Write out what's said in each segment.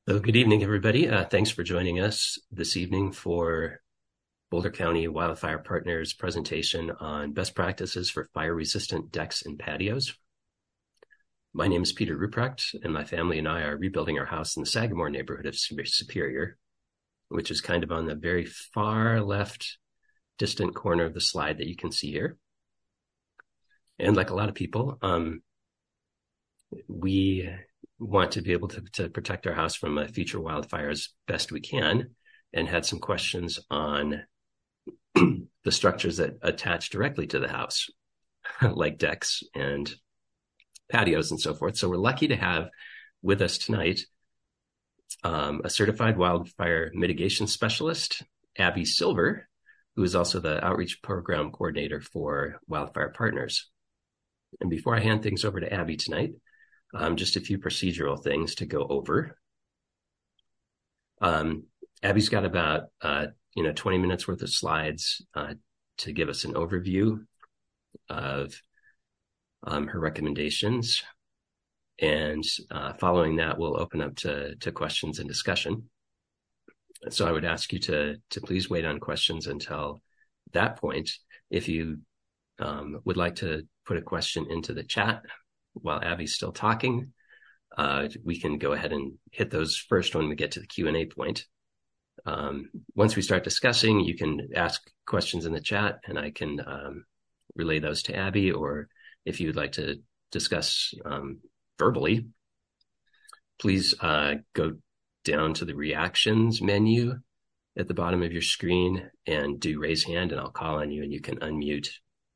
So good evening, everybody. Thanks for joining us this evening for Boulder County Wildfire Partners presentation on best practices for fire-resistant decks and patios. My name is Peter Ruprecht, and my family and I are rebuilding our house in the Sagamore neighborhood of Superior, which is kind of on the very far left distant corner of the slide that you can see here. And like a lot of people, we want to be able to protect our house from future wildfires best we can, and had some questions on the structures that attach directly to the house, like decks and patios and so forth. So we're lucky to have with us tonight a certified wildfire mitigation specialist, Abby Silver, who is also the outreach program coordinator for Wildfire Partners. And before I hand things over to Abby tonight, just a few procedural things to go over. Abby's got about 20 minutes worth of slides to give us an overview of her recommendations. And following that, we'll open up to questions and discussion. So I would ask you to please wait on questions until that point. If you would like to put a question into the chat while Abby's still talking, we can go ahead and hit those first when we get to the Q&A point. Once we start discussing, you can ask questions in the chat and I can relay those to Abby, or if you'd like to discuss verbally, please go down to the reactions menu at the bottom of your screen and do raise hand, and I'll call on you and you can unmute.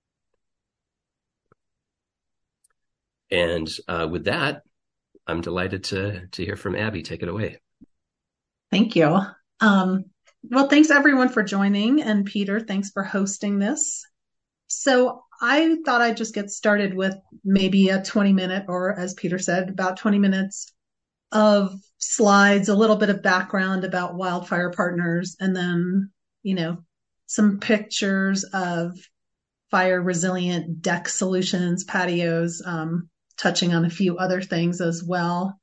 And with that, I'm delighted to hear from Abby. Take it away. Thank you. Well, thanks everyone for joining, and Peter, thanks for hosting this. So I thought I'd just get started with maybe a 20-minute, or as Peter said, about 20 minutes of slides, a little bit of background about Wildfire Partners, and then, some pictures of fire resilient deck solutions, patios, touching on a few other things as well.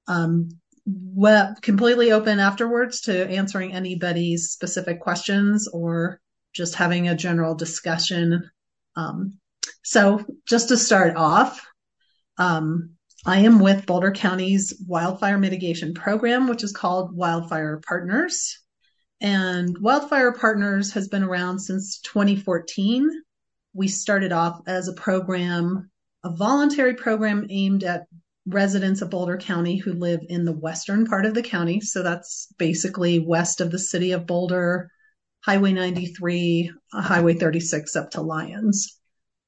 Completely open afterwards to answering anybody's specific questions or just having a general discussion. So just to start off, I am with Boulder County's Wildfire Mitigation Program, which is called Wildfire Partners. And Wildfire Partners has been around since 2014. We started off as a voluntary program aimed at residents of Boulder County who live in the western part of the county. So that's basically west of the city of Boulder, Highway 93, Highway 36 up to Lyons.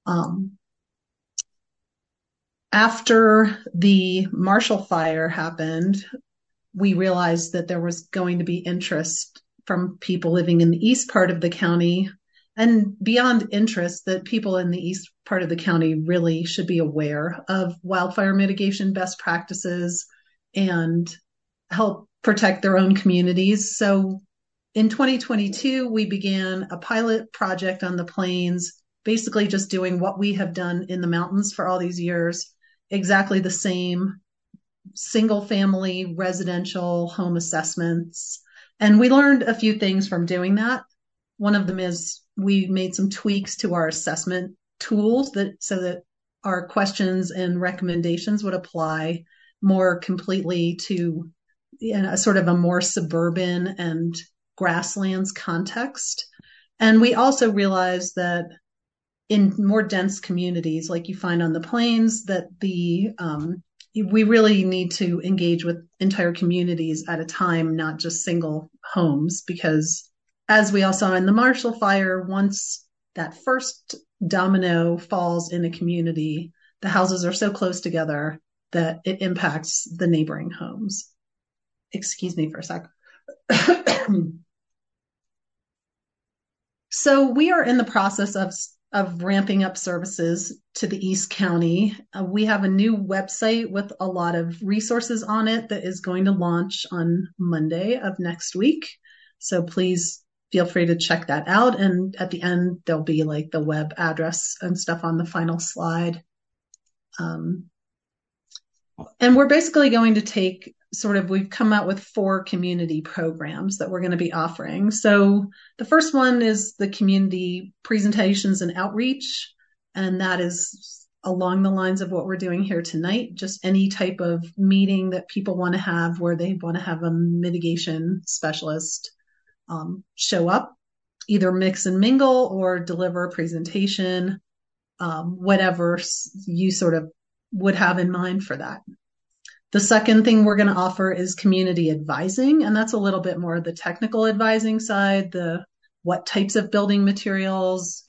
After the Marshall Fire happened, we realized that there was going to be interest from people living in the east part of the county, and beyond interest, that people in the east part of the county really should be aware of wildfire mitigation best practices and help protect their own communities. So in 2022, we began a pilot project on the plains, basically just doing what we have done in the mountains for all these years, exactly the same single family residential home assessments. And we learned a few things from doing that. One of them is we made some tweaks to our assessment tools so that our questions and recommendations would apply more completely to sort of a more suburban and grasslands context. And we also realized that in more dense communities, like you find on the plains, that we really need to engage with entire communities at a time, not just single homes, because as we all saw in the Marshall Fire, once that first domino falls in a community, the houses are so close together that it impacts the neighboring homes. Excuse me for a sec. So we are in the process of ramping up services to the East County. We have a new website with a lot of resources on it that is going to launch on Monday of next week. So please feel free to check that out. And at the end, there'll be like the web address and stuff on the final slide. And we're basically going to take we've come out with 4 community programs that we're going to be offering. So the first one is the community presentations and outreach. And that is along the lines of what we're doing here tonight, just any type of meeting that people want to have where they want to have a mitigation specialist show up, either mix and mingle or deliver a presentation, whatever you sort of would have in mind for that. The second thing we're going to offer is community advising, and that's a little bit more the technical advising side, the what types of building materials,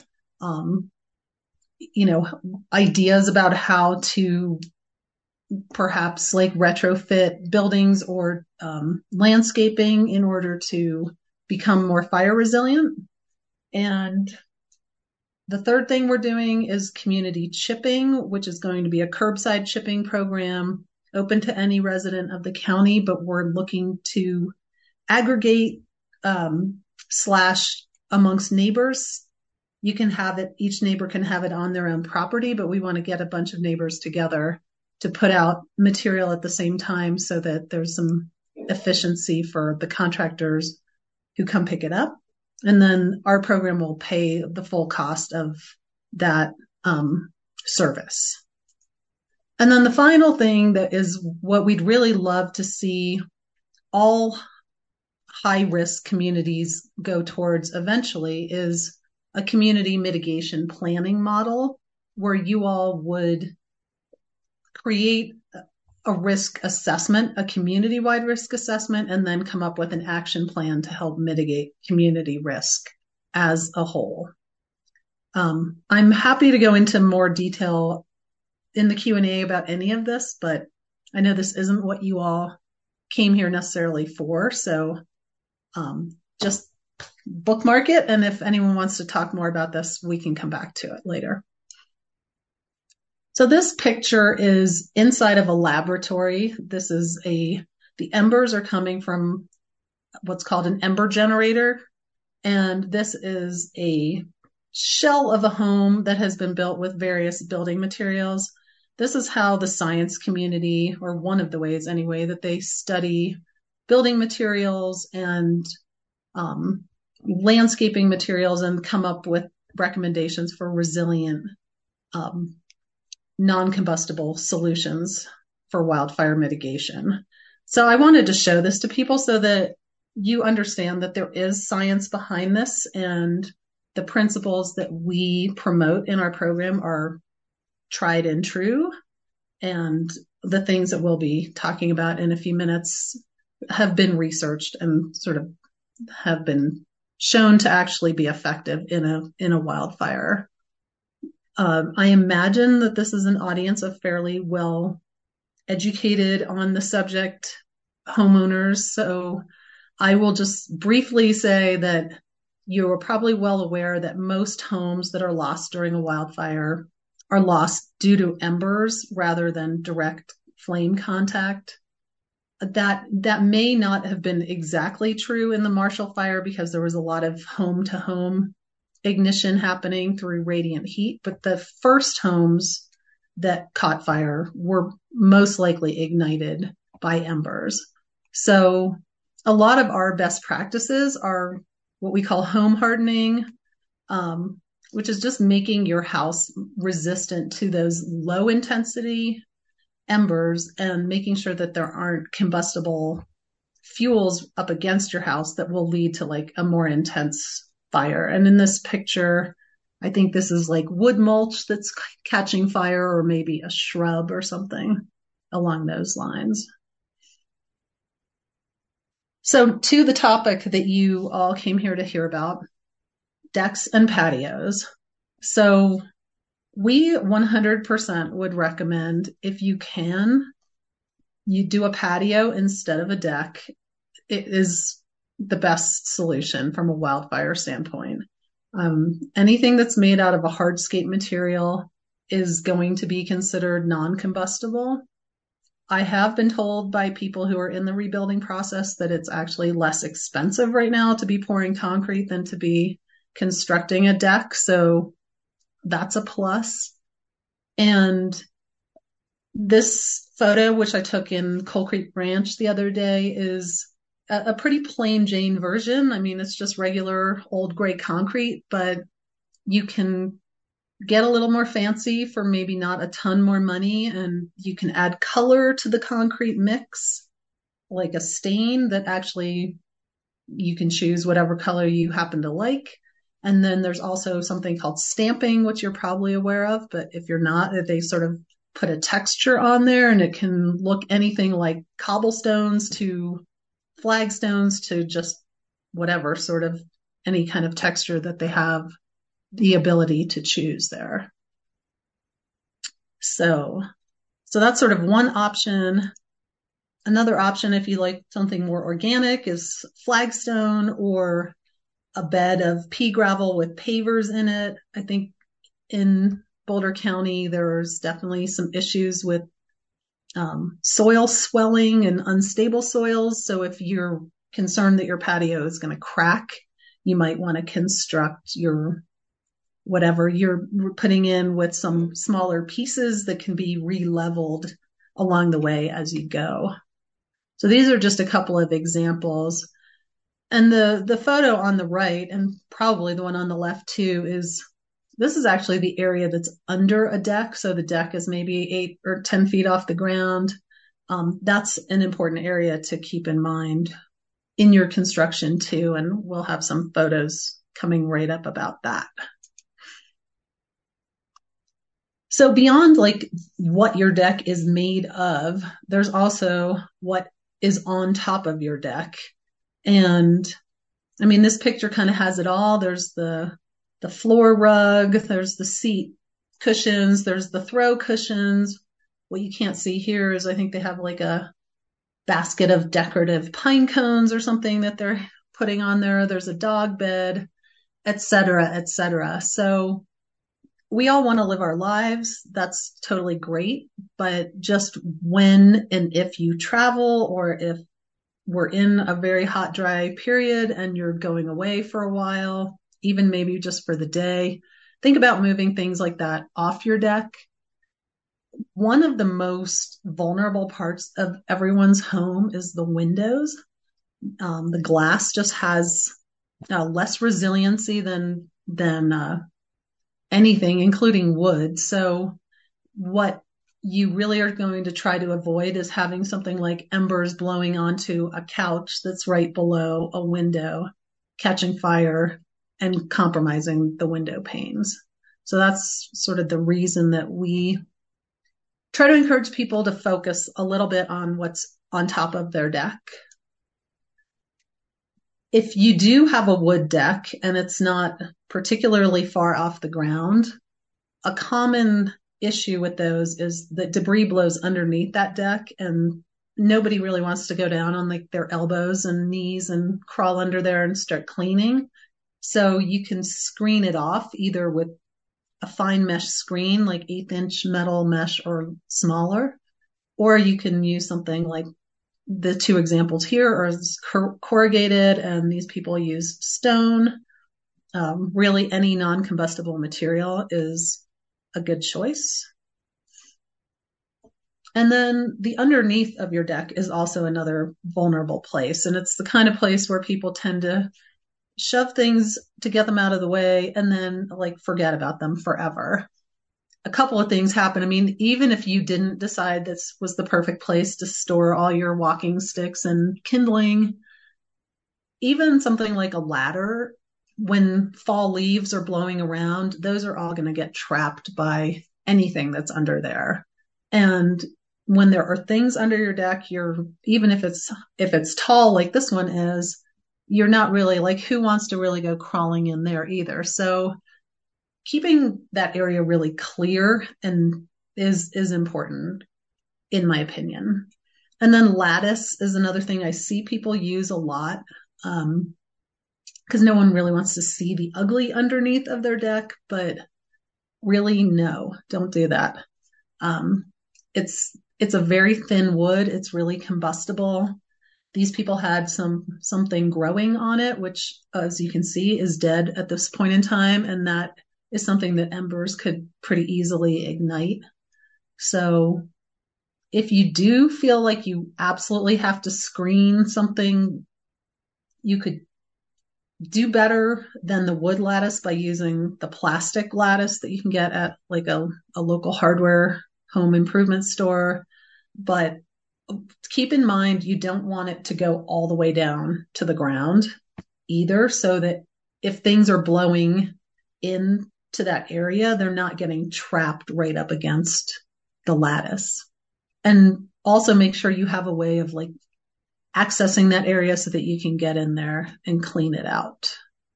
ideas about how to perhaps like retrofit buildings or landscaping in order to become more fire resilient. And the third thing we're doing is community chipping, which is going to be a curbside chipping program open to any resident of the county, but we're looking to aggregate / amongst neighbors. You can have it, each neighbor can have it on their own property, but we want to get a bunch of neighbors together to put out material at the same time so that there's some efficiency for the contractors who come pick it up. And then our program will pay the full cost of that service. And then the final thing that is what we'd really love to see all high-risk communities go towards eventually is a community mitigation planning model where you all would create a risk assessment, a community-wide risk assessment, and then come up with an action plan to help mitigate community risk as a whole. I'm happy to go into more detail in the Q&A about any of this, but I know this isn't what you all came here necessarily for. So just bookmark it. And if anyone wants to talk more about this, we can come back to it later. So this picture is inside of a laboratory. This is the embers are coming from what's called an ember generator. And this is a shell of a home that has been built with various building materials. This is how the science community, or one of the ways anyway, that they study building materials and landscaping materials and come up with recommendations for resilient non-combustible solutions for wildfire mitigation. So I wanted to show this to people so that you understand that there is science behind this, and the principles that we promote in our program are tried and true. And the things that we'll be talking about in a few minutes have been researched and sort of have been shown to actually be effective in a wildfire. I imagine that this is an audience of fairly well educated on the subject homeowners. So I will just briefly say that you are probably well aware that most homes that are lost during a wildfire are lost due to embers rather than direct flame contact. That may not have been exactly true in the Marshall Fire because there was a lot of home-to-home ignition happening through radiant heat, but the first homes that caught fire were most likely ignited by embers. So a lot of our best practices are what we call home hardening, which is just making your house resistant to those low intensity embers and making sure that there aren't combustible fuels up against your house that will lead to like a more intense fire. And in this picture, I think this is like wood mulch that's catching fire, or maybe a shrub or something along those lines. So to the topic that you all came here to hear about, decks and patios. So we 100% would recommend, if you can, you do a patio instead of a deck. It is the best solution from a wildfire standpoint. Anything that's made out of a hardscape material is going to be considered non-combustible. I have been told by people who are in the rebuilding process that it's actually less expensive right now to be pouring concrete than to be constructing a deck. So that's a plus. And This photo, which I took in Coal Creek Ranch the other day, is a pretty plain Jane version. I mean, it's just regular old gray concrete, but you can get a little more fancy for maybe not a ton more money, and you can add color to the concrete mix, like a stain that actually you can choose whatever color you happen to like. And then there's also something called stamping, which you're probably aware of, but if you're not, they sort of put a texture on there, and it can look anything like cobblestones to flagstones to just whatever sort of any kind of texture that they have the ability to choose there. So, so that's sort of one option. Another option, if you like something more organic, is flagstone or a bed of pea gravel with pavers in it. I think in Boulder County, there's definitely some issues with soil swelling and unstable soils. So if you're concerned that your patio is going to crack, you might want to construct your whatever you're putting in with some smaller pieces that can be re-leveled along the way as you go. So these are just a couple of examples. And the photo on the right, and probably the one on the left too, is this is actually the area that's under a deck. So the deck is maybe 8 or 10 feet off the ground. That's an important area to keep in mind in your construction too. And we'll have some photos coming right up about that. So beyond like what your deck is made of, there's also what is on top of your deck. And I mean, this picture kind of has it all. There's the floor rug, there's the seat cushions, there's the throw cushions. What you can't see here is I think they have like a basket of decorative pine cones or something that they're putting on there. There's a dog bed, et cetera, et cetera. So we all want to live our lives. That's totally great. But just when and if you travel, or if we're in a very hot, dry period and you're going away for a while, even maybe just for the day, think about moving things like that off your deck. One of the most vulnerable parts of everyone's home is the windows. The glass just has less resiliency than anything, including wood. So what you really are going to try to avoid is having something like embers blowing onto a couch that's right below a window, catching fire and compromising the window panes. So that's sort of the reason that we try to encourage people to focus a little bit on what's on top of their deck. If you do have a wood deck and it's not particularly far off the ground, a common issue with those is that debris blows underneath that deck, and nobody really wants to go down on like their elbows and knees and crawl under there and start cleaning. So you can screen it off either with a fine mesh screen, like 1/8 inch metal mesh or smaller, or you can use something like the two examples here are corrugated, and these people use stone. Really, any non-combustible material is a good choice. And then the underneath of your deck is also another vulnerable place. And it's the kind of place where people tend to shove things to get them out of the way and then like forget about them forever. A couple of things happen. I mean, even if you didn't decide this was the perfect place to store all your walking sticks and kindling, even something like a ladder, when fall leaves are blowing around, those are all going to get trapped by anything that's under there. And when there are things under your deck, you're, even if it's tall like this one is, you're not really like, who wants to really go crawling in there either? So keeping that area really clear and is important, in my opinion. And then lattice is another thing I see people use a lot, because no one really wants to see the ugly underneath of their deck, but really, no, don't do that. It's a very thin wood. It's really combustible. These people had something growing on it, which, as you can see, is dead at this point in time, and that is something that embers could pretty easily ignite. So If you do feel like you absolutely have to screen something, you could do better than the wood lattice by using the plastic lattice that you can get at like a local hardware home improvement store. But keep in mind, you don't want it to go all the way down to the ground either, so that if things are blowing into that area, they're not getting trapped right up against the lattice. And also make sure you have a way of like accessing that area so that you can get in there and clean it out.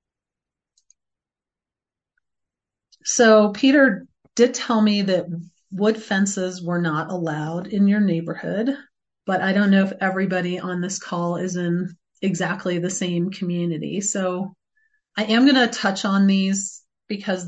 So Peter did tell me that wood fences were not allowed in your neighborhood, but I don't know if everybody on this call is in exactly the same community. So I am going to touch on these because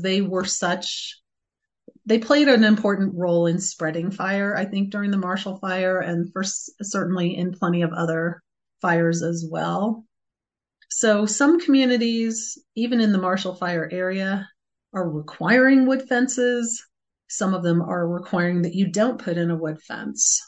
they played an important role in spreading fire, I think, during the Marshall Fire and certainly in plenty of other fires as well. So some communities, even in the Marshall Fire area, are requiring wood fences. Some of them are requiring that you don't put in a wood fence.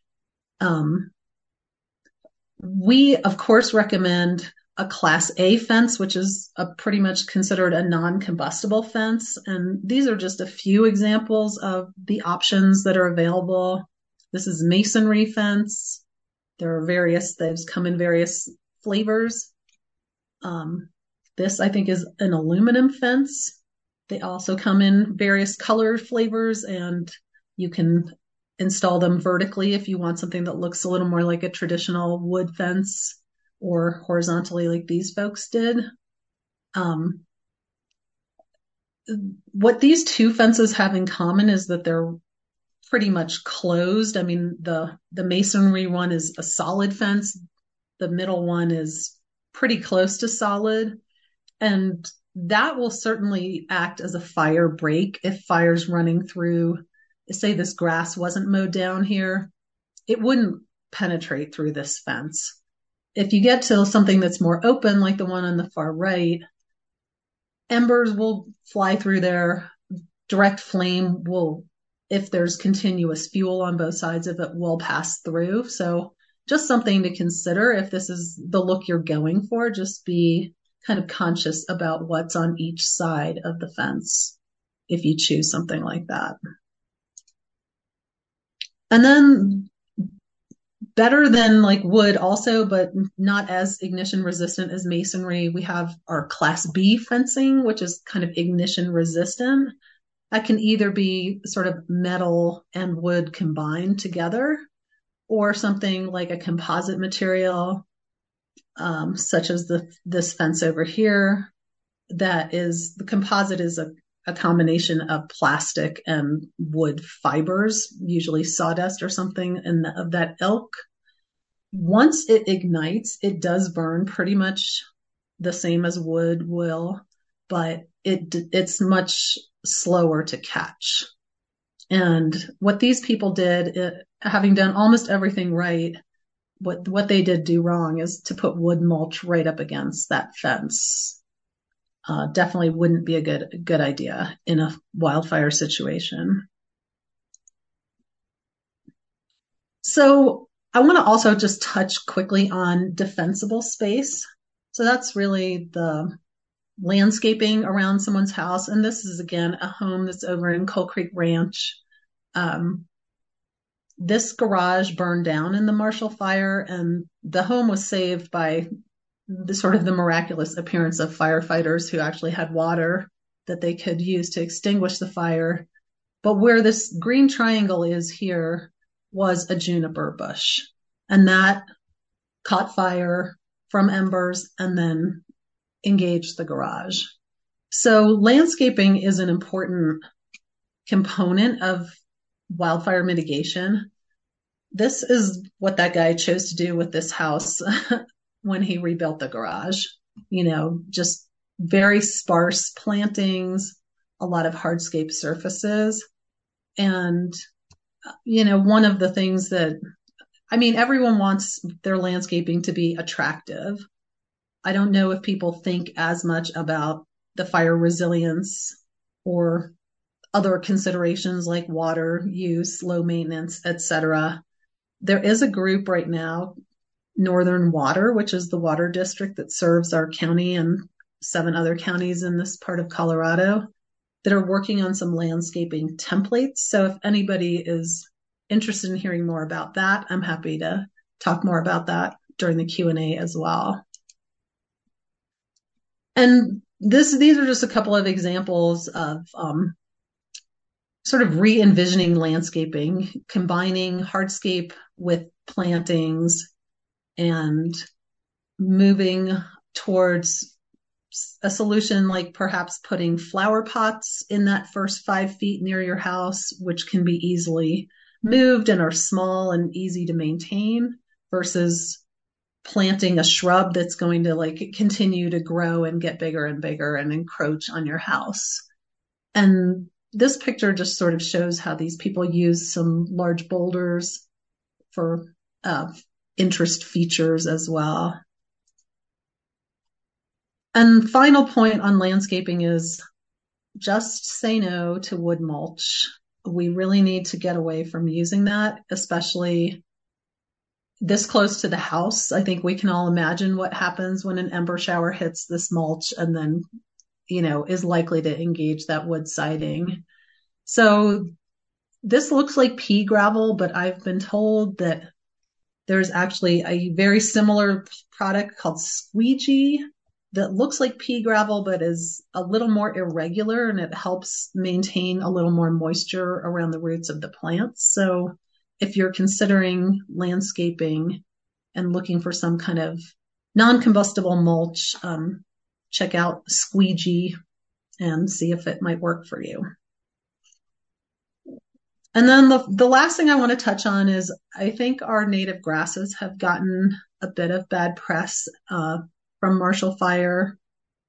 We, of course, recommend a Class A fence, which is pretty much considered a non-combustible fence. And these are just a few examples of the options that are available. This is masonry fence. Those come in various flavors. This, I think, is an aluminum fence. They also come in various color flavors, and you can install them vertically if you want something that looks a little more like a traditional wood fence, or horizontally like these folks did. What these two fences have in common is that they're pretty much closed. I mean, the masonry one is a solid fence. The middle one is pretty close to solid. And that will certainly act as a fire break if fire's running through. Say this grass wasn't mowed down here, it wouldn't penetrate through this fence. If you get to something that's more open, like the one on the far right, embers will fly through there. Direct flame will, if there's continuous fuel on both sides of it, will pass through. So just something to consider if this is the look you're going for. Just be kind of conscious about what's on each side of the fence if you choose something like that. And then better than like wood also, but not as ignition resistant as masonry, we have our Class B fencing, which is kind of ignition resistant. That can either be sort of metal and wood combined together, or something like a composite material, such as this fence over here. The composite is a combination of plastic and wood fibers, usually sawdust or something of that ilk. Once it ignites, it does burn pretty much the same as wood will, but it's much slower to catch. And what these people did, having done almost everything right, what they did do wrong is to put wood mulch right up against that fence. Definitely wouldn't be a good idea in a wildfire situation. So I want to also just touch quickly on defensible space. So that's really the landscaping around someone's house. And this is, again, a home that's over in Coal Creek Ranch. This garage burned down in the Marshall Fire, and the home was saved by the miraculous appearance of firefighters who actually had water that they could use to extinguish the fire. But where this green triangle is here was a juniper bush, and that caught fire from embers and then engaged the garage. So landscaping is an important component of wildfire mitigation. This is what that guy chose to do with this house when he rebuilt the garage. Just very sparse plantings, a lot of hardscape surfaces. And, one of the things everyone wants their landscaping to be attractive. I don't know if people think as much about the fire resilience or other considerations like water use, low maintenance, etc. There is a group right now, Northern Water, which is the water district that serves our county and 7 other counties in this part of Colorado, that are working on some landscaping templates. So if anybody is interested in hearing more about that, I'm happy to talk more about that during the Q&A as well. And these are just a couple of examples of sort of re-envisioning landscaping, combining hardscape with plantings and moving towards a solution like perhaps putting flower pots in that first 5 feet near your house, which can be easily moved and are small and easy to maintain, versus planting a shrub that's going to like continue to grow and get bigger and bigger and encroach on your house. And this picture just sort of shows how these people use some large boulders for interest features as well. And final point on landscaping is just say no to wood mulch. We really need to get away from using that, especially this close to the house. I think we can all imagine what happens when an ember shower hits this mulch and then, is likely to engage that wood siding. So this looks like pea gravel, but I've been told that there's actually a very similar product called squeegee that looks like pea gravel, but is a little more irregular, and it helps maintain a little more moisture around the roots of the plants. So if you're considering landscaping and looking for some kind of non-combustible mulch, check out squeegee and see if it might work for you. And then the last thing I want to touch on is I think our native grasses have gotten a bit of bad press from Marshall Fire.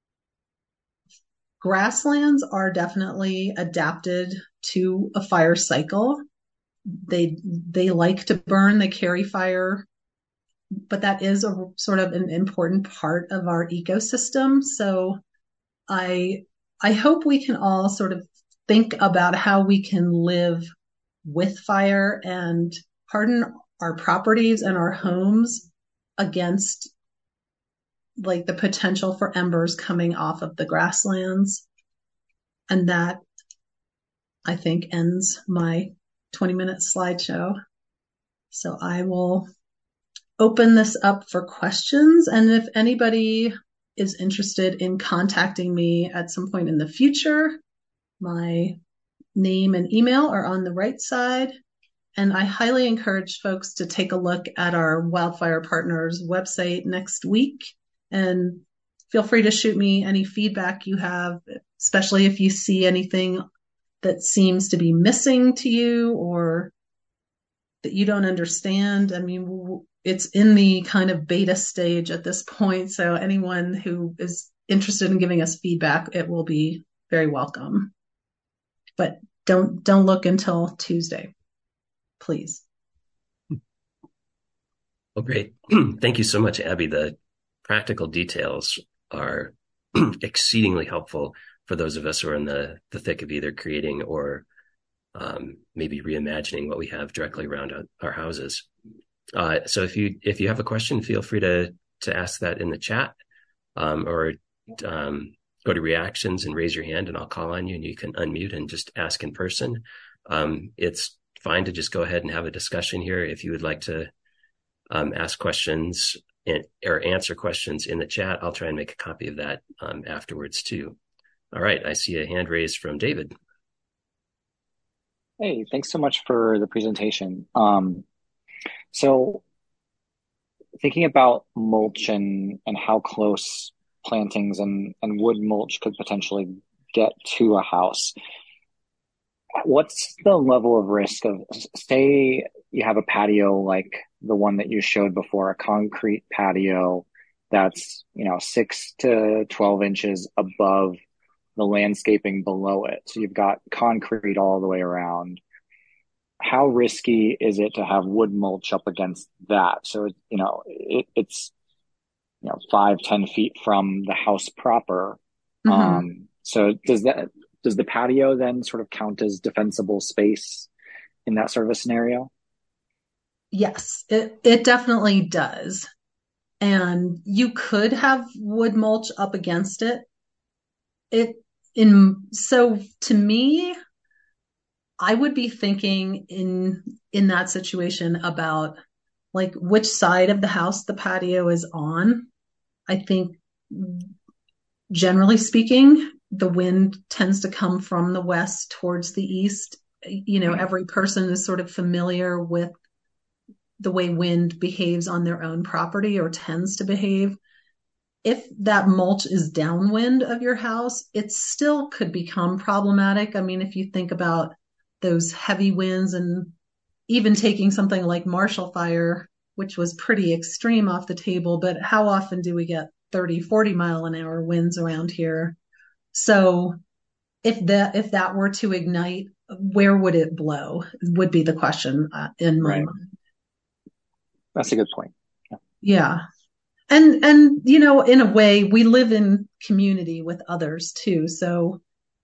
Grasslands are definitely adapted to a fire cycle. They like to burn, they carry fire, but that is a sort of an important part of our ecosystem. So I hope we can all sort of think about how we can live with fire and harden our properties and our homes against like the potential for embers coming off of the grasslands. And that, I think, ends my 20-minute slideshow. So I will open this up for questions. And if anybody is interested in contacting me at some point in the future, my name and email are on the right side. And I highly encourage folks to take a look at our Wildfire Partners website next week, and feel free to shoot me any feedback you have, especially if you see anything that seems to be missing to you or that you don't understand. I mean, it's in the kind of beta stage at this point. So anyone who is interested in giving us feedback, it will be very welcome. But don't look until Tuesday, please. Well, great. Thank you so much, Abby. The practical details are exceedingly helpful for those of us who are in the thick of either creating or maybe reimagining what we have directly around our houses. So if you have a question, feel free to ask that in the chat, or go to reactions and raise your hand, and I'll call on you, and you can unmute and just ask in person. It's fine to just go ahead and have a discussion here. If you would like to ask questions or answer questions in the chat, I'll try and make a copy of that afterwards too. All right, I see a hand raised from David. Hey, thanks so much for the presentation. So thinking about mulch and how close plantings and wood mulch could potentially get to a house, what's the level of risk of, say you have a patio like the one that you showed before, a concrete patio that's 6 to 12 inches above the landscaping below it. So you've got concrete all the way around. How risky is it to have wood mulch up against that? So, it's 5-10 feet from the house proper. Mm-hmm. So does the patio then sort of count as defensible space in that sort of a scenario? Yes, it definitely does. And you could have wood mulch up against it. It in so to me, I would be thinking in that situation about like which side of the house the patio is on. I think generally speaking, the wind tends to come from the west towards the east. You know, every person is sort of familiar with the way wind behaves on their own property or tends to behave. If that mulch is downwind of your house, it still could become problematic. I mean, if you think about those heavy winds and even taking something like Marshall Fire, which was pretty extreme off the table, but how often do we get 30, 40 mile an hour winds around here? So if that were to ignite, where would it blow? Would be the question in my Right. mind. That's a good point. Yeah. Yeah. And you know, in a way, we live in community with others too. So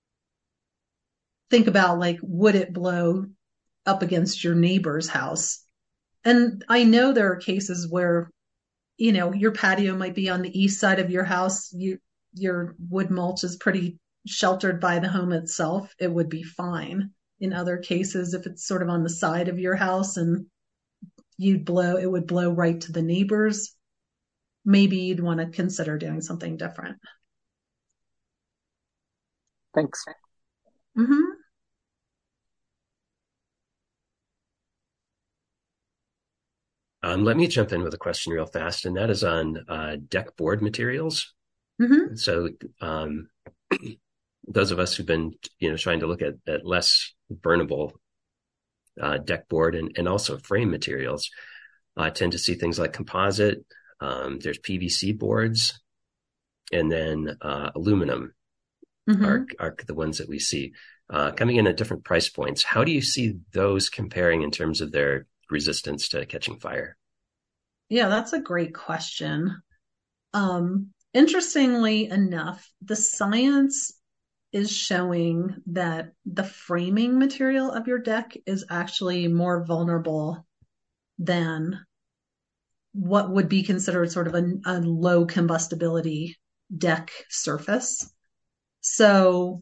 think about like, would it blow up against your neighbor's house? And I know there are cases where, you know, your patio might be on the east side of your house. Your wood mulch is pretty sheltered by the home itself. It would be fine. In other cases, if it's sort of on the side of your house and it would blow right to the neighbors. Maybe you'd want to consider doing something different. Thanks. Hmm. Let me jump in with a question real fast, and that is on deck board materials. Hmm. So those of us who've been, trying to look at less burnable deck board and also frame materials tend to see things like composite. There's PVC boards, and then aluminum are Hmm. the ones that we see coming in at different price points. How do you see those comparing in terms of their resistance to catching fire? Yeah, that's a great question. Interestingly enough, the science is showing that the framing material of your deck is actually more vulnerable than what would be considered sort of a low combustibility deck surface. So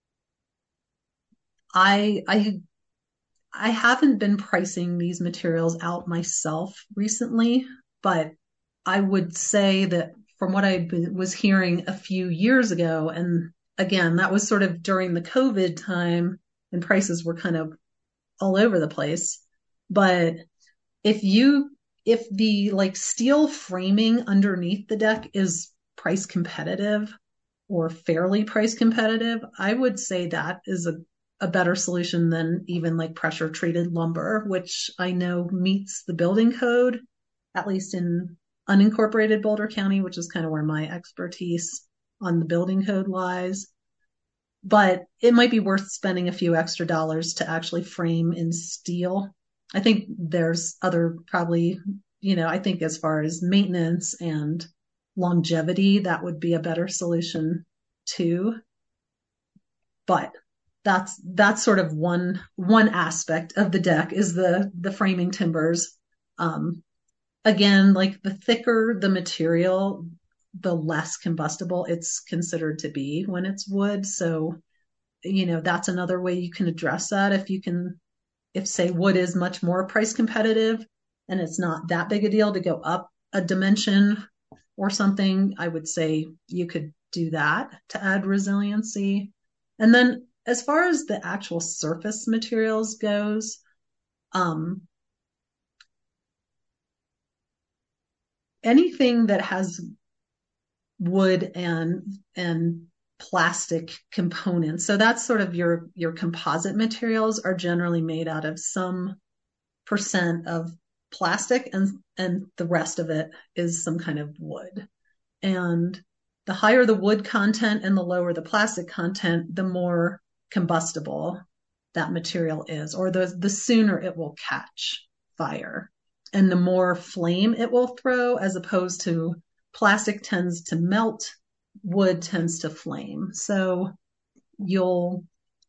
I I haven't been pricing these materials out myself recently, but I would say that from what was hearing a few years ago, and again, that was sort of during the COVID time and prices were kind of all over the place. But if you, if the like steel framing underneath the deck is price competitive or fairly price competitive, I would say that is a better solution than even like pressure treated lumber, which I know meets the building code, at least in unincorporated Boulder County, which is kind of where my expertise on the building code lies. But it might be worth spending a few extra dollars to actually frame in steel. I think there's other probably, I think as far as maintenance and longevity, that would be a better solution too. But that's sort of one aspect of the deck is the framing timbers. Um, Again, like the thicker the material, the less combustible it's considered to be when it's wood. So, that's another way you can address that. If say wood is much more price competitive and it's not that big a deal to go up a dimension or something, I would say you could do that to add resiliency. And then as far as the actual surface materials goes, um, anything that has wood and plastic components. So that's sort of your composite materials are generally made out of some percent of plastic and the rest of it is some kind of wood. And the higher the wood content and the lower the plastic content, the more combustible that material is, or the sooner it will catch fire and the more flame it will throw, as opposed to plastic tends to melt, wood tends to flame. So you'll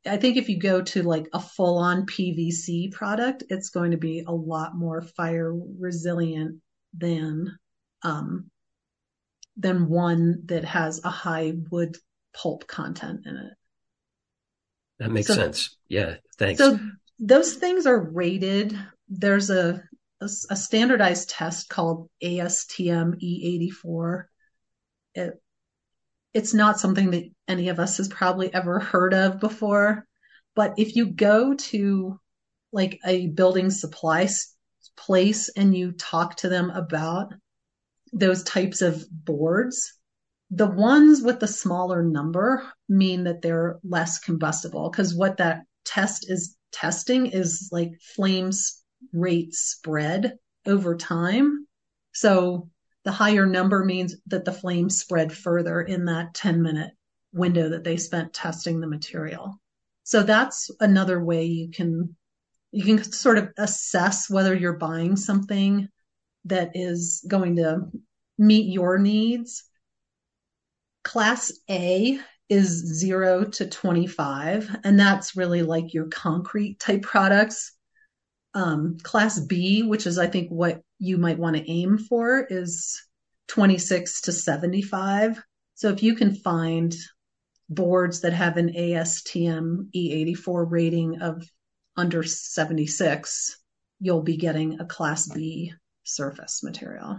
I think if you go to like a full on PVC product, it's going to be a lot more fire resilient than, um, than one that has a high wood pulp content in it. That makes So, sense. Yeah, thanks. so those things are rated. There's a standardized test called ASTM E84. It, it's not something that any of us has probably ever heard of before. But if you go to like a building supply place and you talk to them about those types of boards, the ones with the smaller number mean that they're less combustible, because what that test is testing is like flames rate spread over time. So the higher number means that the flames spread further in that 10-minute window that they spent testing the material. So that's another way you can sort of assess whether you're buying something that is going to meet your needs. Class A is 0 to 25, and that's really like your concrete type products. Class B, which is I think what you might want to aim for, is 26 to 75. So if you can find boards that have an ASTM E84 rating of under 76, you'll be getting a Class B surface material.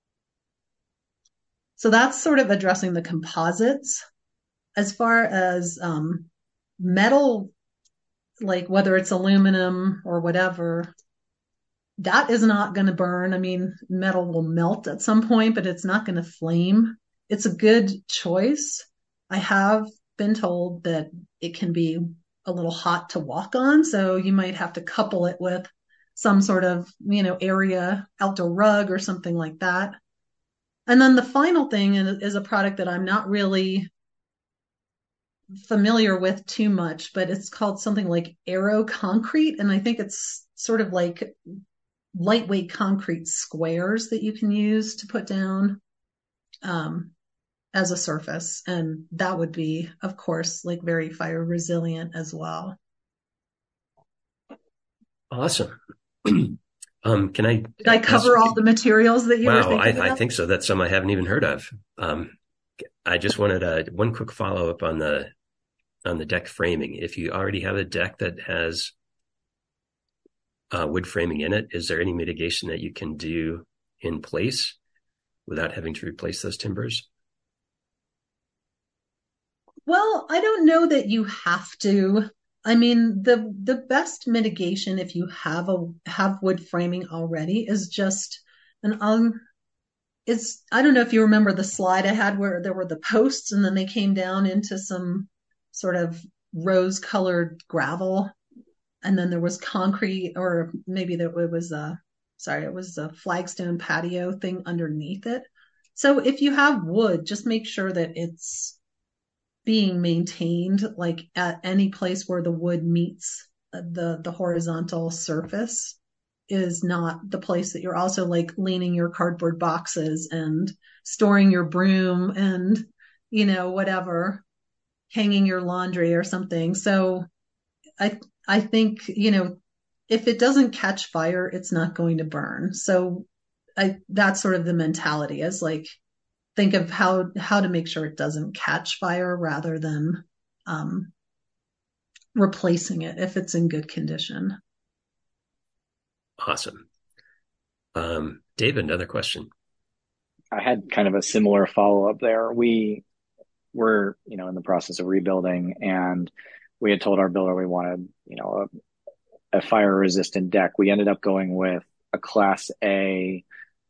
So that's sort of addressing the composites. As far as metal, like whether it's aluminum or whatever, that is not going to burn. I mean, metal will melt at some point, but it's not going to flame. It's a good choice. I have been told that it can be a little hot to walk on, so you might have to couple it with some sort of, area outdoor rug or something like that. And then the final thing is a product that I'm not really familiar with too much, but it's called something like Aero Concrete. And I think it's sort of like lightweight concrete squares that you can use to put down as a surface. And that would be, of course, like very fire resilient as well. Awesome. Can I Did I cover all the materials that you were Wow, thinking I about? think so. That's some I haven't even heard of. I just wanted one quick follow up on the deck framing. If you already have a deck that has wood framing in it, is there any mitigation that you can do in place without having to replace those timbers? Well, I don't know that you have to. I mean, the best mitigation if you have wood framing already is just an it's I don't know if you remember the slide I had where there were the posts and then they came down into some sort of rose colored gravel, and then there was concrete, or maybe it was it was a flagstone patio thing underneath it. So if you have wood, just make sure that it's being maintained like at any place where the wood meets the horizontal surface is not the place that you're also like leaning your cardboard boxes and storing your broom and whatever, hanging your laundry or something. So I think if it doesn't catch fire, it's not going to burn. So that's sort of the mentality, is like think of how to make sure it doesn't catch fire rather than um, replacing it if it's in good condition. Awesome. David, another question. I had kind of a similar follow up there. We were, in the process of rebuilding, and we had told our builder we wanted, a fire resistant deck. We ended up going with a Class A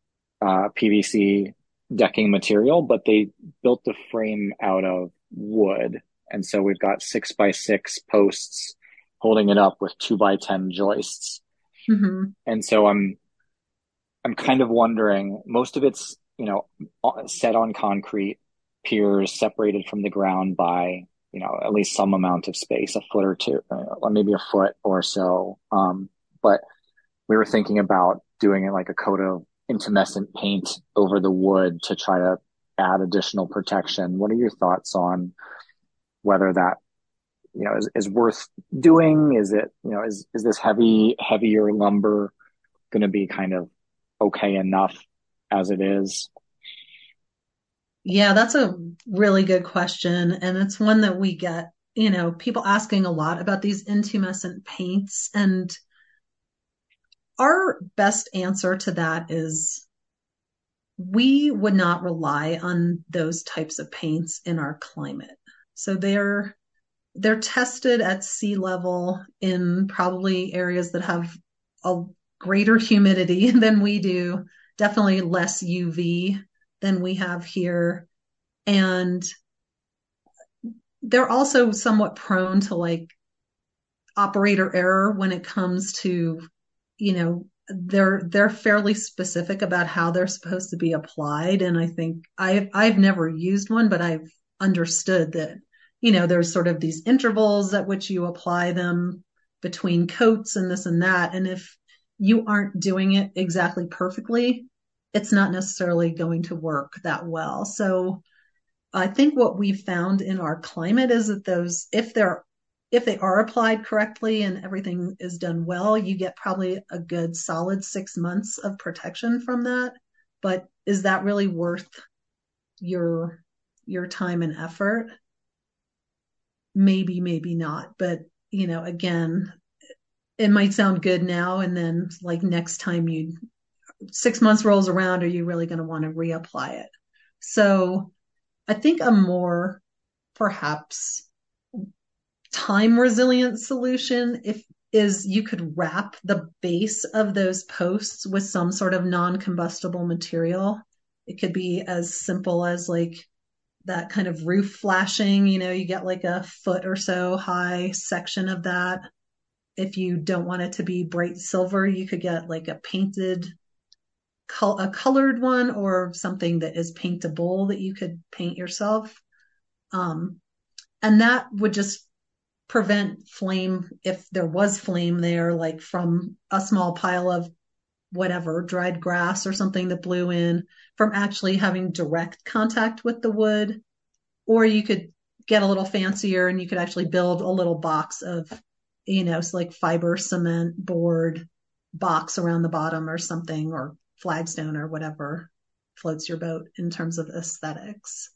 PVC decking material, but they built the frame out of wood. And so we've got 6x6 posts holding it up with 2x10 joists. Mm-hmm. And so I'm kind of wondering, most of it's, set on concrete piers separated from the ground by, at least some amount of space, a foot or two, or maybe a foot or so. But we were thinking about doing it like a coat of intumescent paint over the wood to try to add additional protection. What are your thoughts on whether that is worth doing? Is it, is this heavier lumber going to be kind of okay enough as it is? Yeah, that's a really good question. And it's one that we get, people asking a lot about these intumescent paints. And our best answer to that is we would not rely on those types of paints in our climate. So they're tested at sea level in probably areas that have a greater humidity than we do, definitely less UV than we have here. And they're also somewhat prone to like operator error when it comes to, they're fairly specific about how they're supposed to be applied. And I think I've never used one, but I've understood that, there's sort of these intervals at which you apply them between coats and this and that. And if you aren't doing it exactly perfectly, it's not necessarily going to work that well. So I think what we've found in our climate is that if they are applied correctly and everything is done well, you get probably a good solid 6 months of protection from that. But is that really worth your time and effort? Maybe, maybe not. But, again, it might sound good now, and then like next time 6 months rolls around, are you really going to want to reapply it? So I think a more perhaps time resilient solution is you could wrap the base of those posts with some sort of non-combustible material. It could be as simple as like that kind of roof flashing, you get like a foot or so high section of that. If you don't want it to be bright silver, you could get like a colored one or something that is paintable that you could paint yourself. And that would just prevent flame, if there was flame there, like from a small pile of whatever, dried grass or something that blew in, from actually having direct contact with the wood. Or you could get a little fancier and you could actually build a little box of, it's like fiber cement board box around the bottom or something, or flagstone or whatever floats your boat in terms of aesthetics.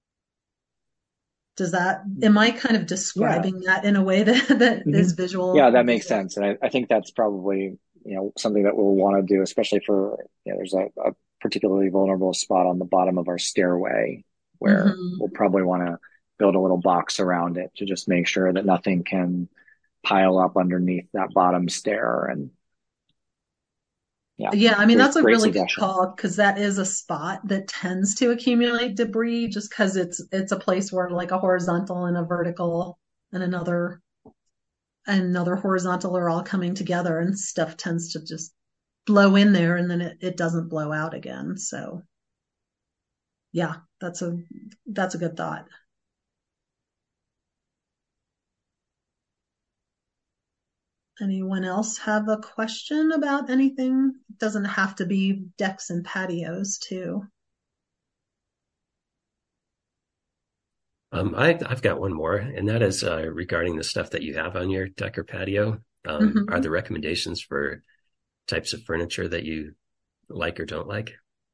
Am I kind of Yeah. describing that in a way that is visual? Yeah, that makes sense. And I think that's probably, something that we'll want to do, especially for, there's a particularly vulnerable spot on the bottom of our stairway where we'll probably want to build a little box around it to just make sure that nothing can pile up underneath that bottom stair. And yeah, I mean, that's a great really good suggestion. call because that is a spot that tends to accumulate debris just because it's a place where like a horizontal and a vertical and another horizontal are all coming together and stuff tends to just blow in there and then it doesn't blow out again. So yeah, that's a good thought. Anyone else have a question about anything? It doesn't have to be decks and patios too. I've got one more, and that is regarding the stuff that you have on your deck or patio. Are there recommendations for types of furniture that you like or don't like?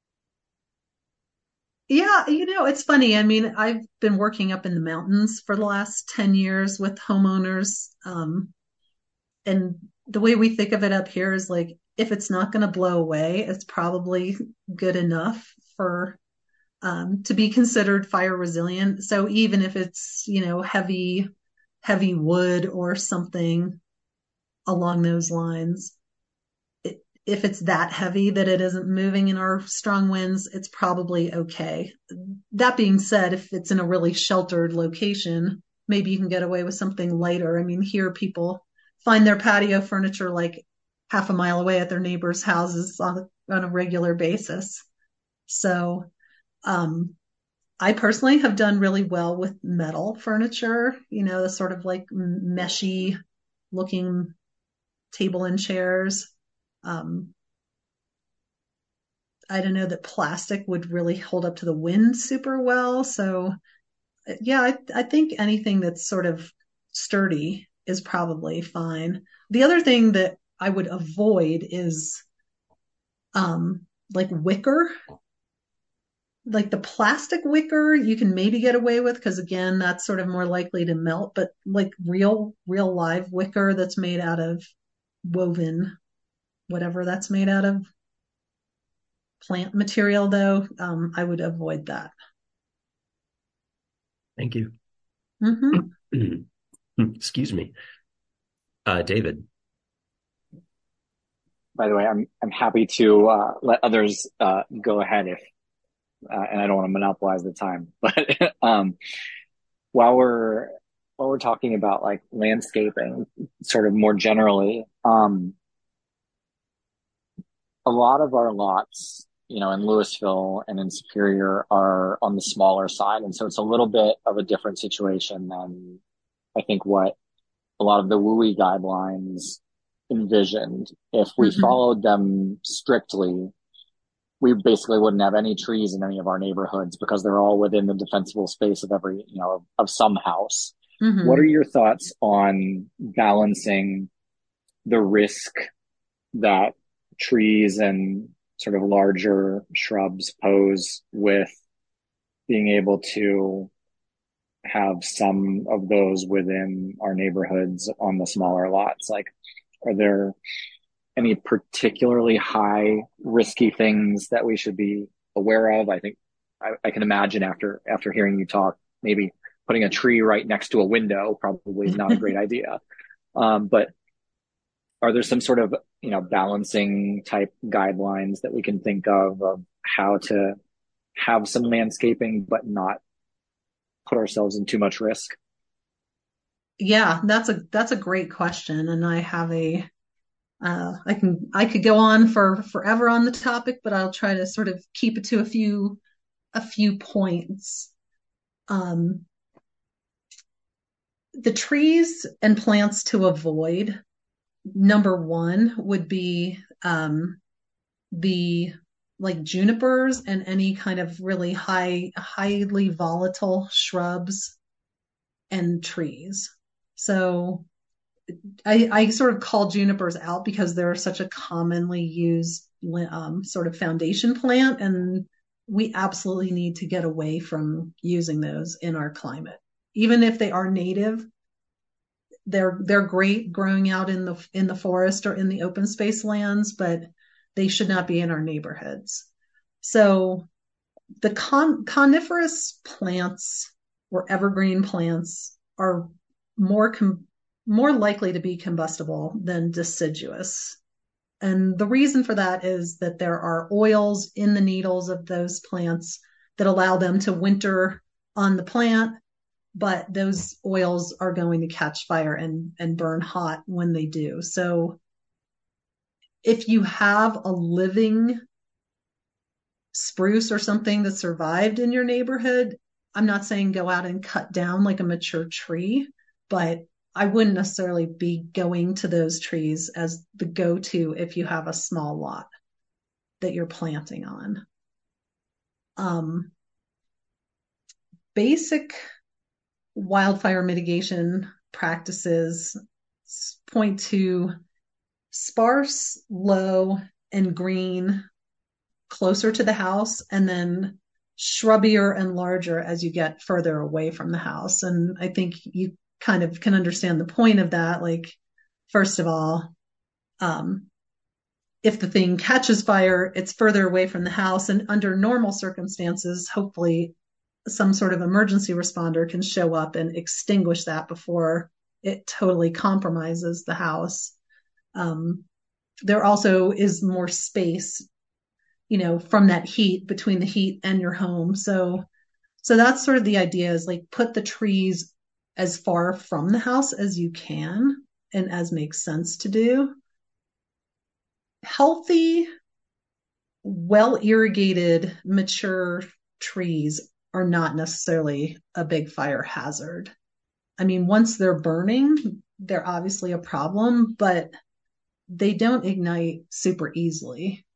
Yeah, it's funny. I mean, I've been working up in the mountains for the last 10 years with homeowners. And the way we think of it up here is like, if it's not going to blow away, it's probably good enough for to be considered fire resilient. So even if it's, heavy wood or something along those lines, if it's that heavy that it isn't moving in our strong winds, it's probably okay. That being said, if it's in a really sheltered location, maybe you can get away with something lighter. I mean, here people find their patio furniture like half a mile away at their neighbors' houses on a regular basis. So, I personally have done really well with metal furniture, the sort of like meshy looking table and chairs. I don't know that plastic would really hold up to the wind super well. So yeah, I think anything that's sort of sturdy is probably fine. The other thing that I would avoid is like wicker. Like the plastic wicker you can maybe get away with, because again, that's sort of more likely to melt, but like real live wicker that's made out of woven, whatever that's made out of, plant material though, I would avoid that. Thank you. Mm-hmm. Excuse me. David. By the way, I'm happy to let others go ahead if and I don't want to monopolize the time, but while we're talking about like landscaping, sort of more generally, a lot of our lots, you know, in Louisville and in Superior are on the smaller side, and so it's a little bit of a different situation than I think what a lot of the WUI guidelines envisioned. If we Mm-hmm. followed them strictly, we basically wouldn't have any trees in any of our neighborhoods because they're all within the defensible space of every, you know, of some house. What are Mm-hmm. your thoughts on balancing the risk that trees and sort of larger shrubs pose with being able to have some of those within our neighborhoods on the smaller lots? Like, are there any particularly high risky things that we should be aware of? I think I can imagine after hearing you talk, maybe putting a tree right next to a window probably is not a great idea. But are there some sort of, you know, balancing type guidelines that we can think of how to have some landscaping but not put ourselves in too much risk? Yeah, that's a great question, and I have a I could go on for forever on the topic, but I'll try to sort of keep it to a few points. Um, the trees and plants to avoid, number one would be the like junipers and any kind of really highly volatile shrubs and trees. So I sort of call junipers out because they're such a commonly used sort of foundation plant, and we absolutely need to get away from using those in our climate. Even if they are native, they're great growing out in the forest or in the open space lands, but they should not be in our neighborhoods. So the coniferous plants or evergreen plants are more more likely to be combustible than deciduous. And the reason for that is that there are oils in the needles of those plants that allow them to winter on the plant, but those oils are going to catch fire and burn hot when they do. So if you have a living spruce or something that survived in your neighborhood, I'm not saying go out and cut down like a mature tree, but I wouldn't necessarily be going to those trees as the go-to if you have a small lot that you're planting on. Basic wildfire mitigation practices point to sparse, low, and green closer to the house, and then shrubbier and larger as you get further away from the house. And I think you kind of can understand the point of that. Like, first of all, if the thing catches fire, it's further away from the house. And under normal circumstances, hopefully some sort of emergency responder can show up and extinguish that before it totally compromises the house. There also is more space, you know, from that heat between the heat and your home. So that's sort of the idea, is like put the trees as far from the house as you can and as makes sense to do. Healthy, well irrigated, mature trees are not necessarily a big fire hazard. I mean, once they're burning, they're obviously a problem, but they don't ignite super easily.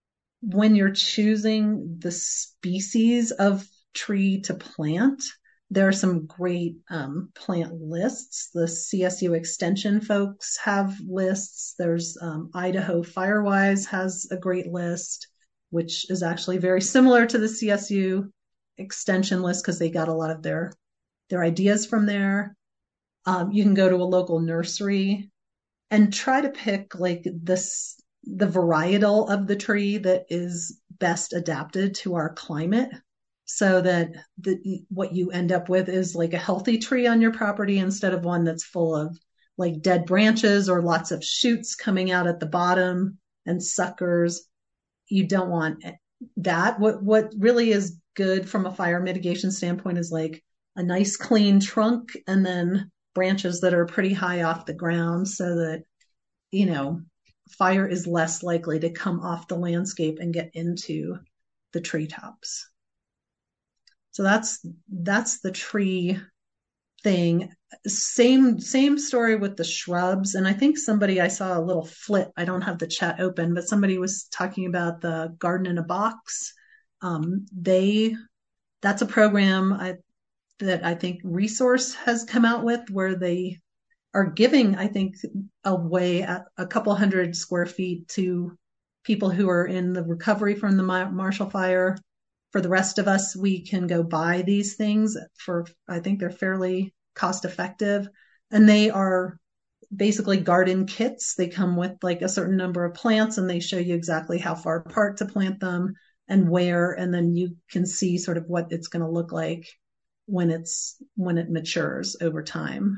When you're choosing the species of tree to plant, There are some great plant lists. The CSU Extension folks have lists. There's Idaho Firewise has a great list, which is actually very similar to the CSU Extension list because they got a lot of their ideas from there. You can go to a local nursery and try to pick like the varietal of the tree that is best adapted to our climate so that what you end up with is like a healthy tree on your property instead of one that's full of like dead branches or lots of shoots coming out at the bottom and suckers. You don't want that. What really is good from a fire mitigation standpoint is like a nice clean trunk and then branches that are pretty high off the ground so that, fire is less likely to come off the landscape and get into the treetops. So that's the tree thing. Same story with the shrubs. And I think I saw a little flip. I don't have the chat open, but somebody was talking about the garden in a box. That's a program that I think Resource has come out with where they are giving, I think, away a couple hundred square feet to people who are in the recovery from the Marshall Fire. For the rest of us, we can go buy these things I think they're fairly cost effective. And they are basically garden kits. They come with like a certain number of plants and they show you exactly how far apart to plant them and where. And then you can see sort of what it's going to look like when it matures over time.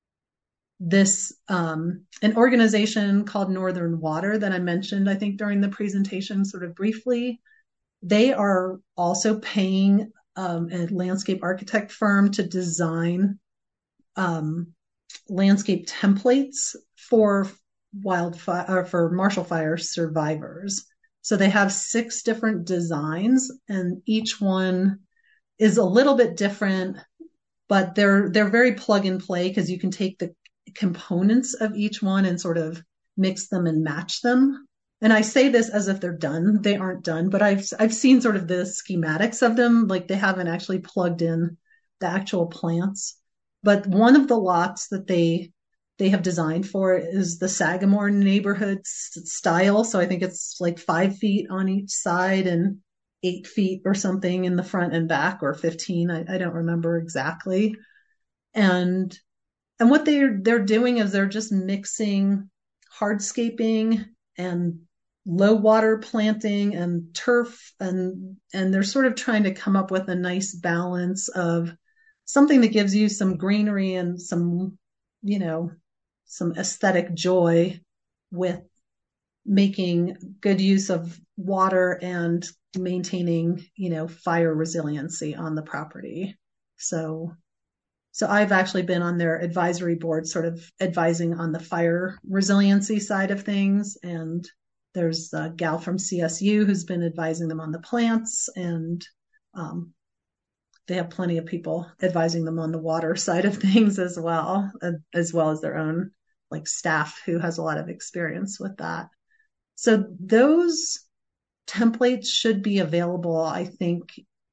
An organization called Northern Water that I mentioned, I think during the presentation sort of briefly, they are also paying a landscape architect firm to design landscape templates for for Marshall Fire survivors. So they have 6 different designs, and each one is a little bit different, but they're very plug and play because you can take the components of each one and sort of mix them and match them. And I say this as if they're done. They aren't done, but I've seen sort of the schematics of them. Like they haven't actually plugged in the actual plants. But one of the lots that they have designed for is the Sagamore neighborhood style. So I think it's like 5 feet on each side and 8 feet or something in the front and back, or 15. I don't remember exactly. And what they're doing is they're just mixing hardscaping and low water planting and turf, and they're sort of trying to come up with a nice balance of something that gives you some greenery and some aesthetic joy with making good use of water and maintaining, fire resiliency on the property. So I've actually been on their advisory board, sort of advising on the fire resiliency side of things. And there's a gal from CSU who's been advising them on the plants, and they have plenty of people advising them on the water side of things as well as their own like staff who has a lot of experience with that. So those templates should be available, I think,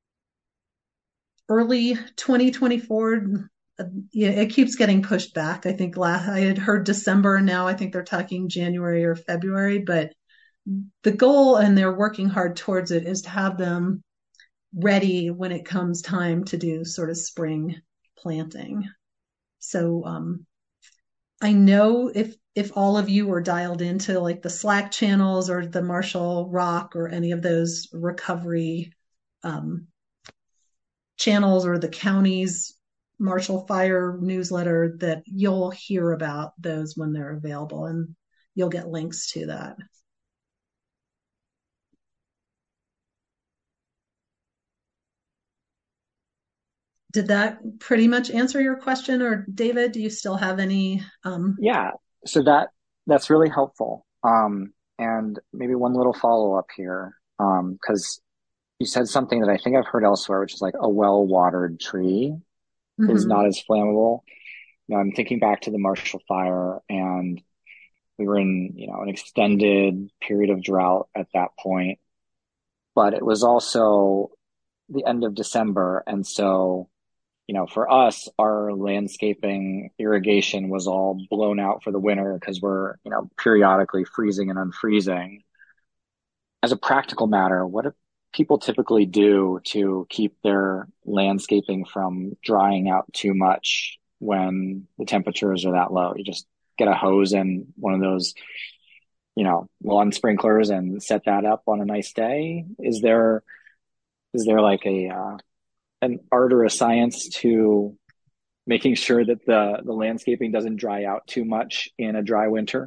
early 2024. It keeps getting pushed back. I think I had heard December. Now I think they're talking January or February, but the goal, and they're working hard towards it, is to have them ready when it comes time to do sort of spring planting. So I know if all of you were dialed into like the Slack channels or the Marshall Rock or any of those recovery channels or the county's Marshall Fire newsletter, that you'll hear about those when they're available, and you'll get links to that. Did that pretty much answer your question? Or David, do you still have any? Yeah, so that's really helpful. And maybe one little follow up here, because you said something that I think I've heard elsewhere, which is like a well-watered tree is not as flammable. I'm thinking back to the Marshall Fire, and we were in, an extended period of drought at that point, but it was also the end of December. And so for us, our landscaping irrigation was all blown out for the winter because we're, periodically freezing and unfreezing. As a practical matter, what do people typically do to keep their landscaping from drying out too much when the temperatures are that low? You just get a hose and one of those, lawn sprinklers and set that up on a nice day. Is there like an art or a science to making sure that the landscaping doesn't dry out too much in a dry winter?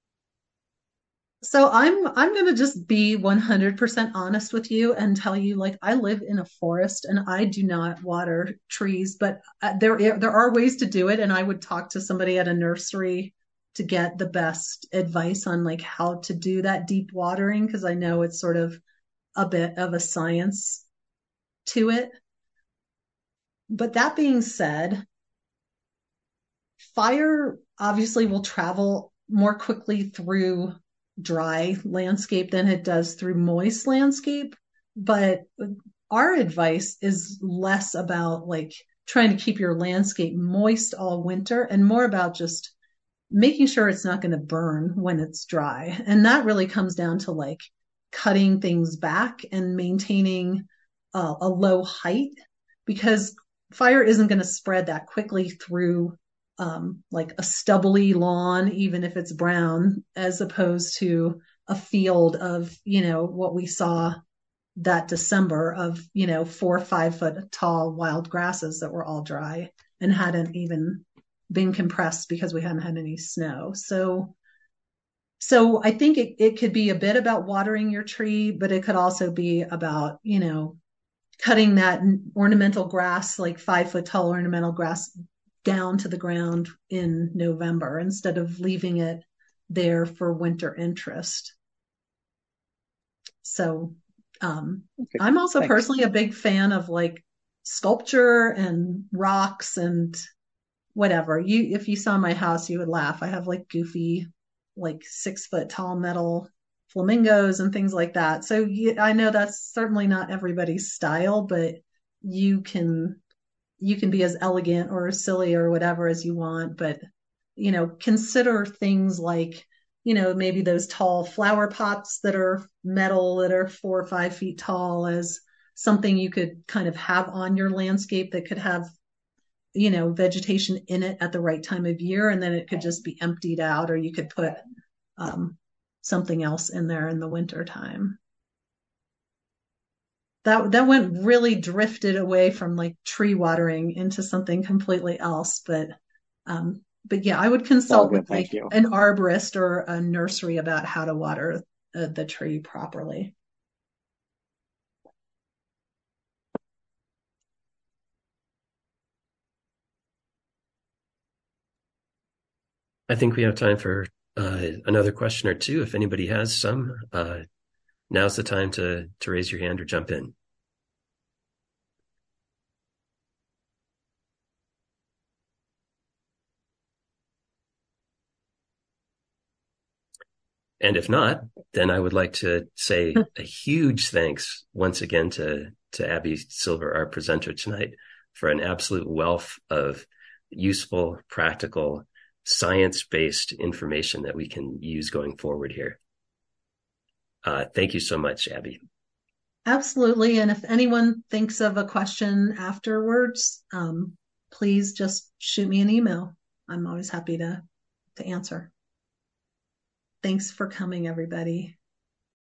So I'm going to just be 100% honest with you and tell you, like, I live in a forest and I do not water trees, but there are ways to do it, and I would talk to somebody at a nursery to get the best advice on like how to do that deep watering, because I know it's sort of a bit of a science to it. But that being said, fire obviously will travel more quickly through dry landscape than it does through moist landscape. But our advice is less about like trying to keep your landscape moist all winter and more about just making sure it's not going to burn when it's dry. And that really comes down to like cutting things back and maintaining a low height, because fire isn't going to spread that quickly through like a stubbly lawn, even if it's brown, as opposed to a field of, what we saw that December of, 4 or 5 foot tall wild grasses that were all dry and hadn't even been compressed because we hadn't had any snow. So I think it could be a bit about watering your tree, but it could also be about, cutting that ornamental grass, like 5 foot tall ornamental grass, down to the ground in November instead of leaving it there for winter interest. So Okay, I'm also thanks. personally a big fan of like sculpture and rocks and whatever. If you saw my house, you would laugh. I have like goofy, like 6 foot tall metal flamingos and things like that. So I know that's certainly not everybody's style, but you can be as elegant or silly or whatever as you want, but consider things like, maybe those tall flower pots that are metal that are 4 or 5 feet tall as something you could kind of have on your landscape that could have, vegetation in it at the right time of year, and then it could just be emptied out, or you could put um, something else in there in the winter time. That went really drifted away from like tree watering into something completely else, but yeah, I would It's all consult with good. like Thank you. an arborist or a nursery about how to water the tree properly. I think we have time for another question or two. If anybody has some, now's the time to raise your hand or jump in. And if not, then I would like to say a huge thanks once again to Abby Silver, our presenter tonight, for an absolute wealth of useful, practical, science-based information that we can use going forward here. Thank you so much, Abby. Absolutely. And if anyone thinks of a question afterwards, please just shoot me an email. I'm always happy to answer. Thanks for coming, everybody.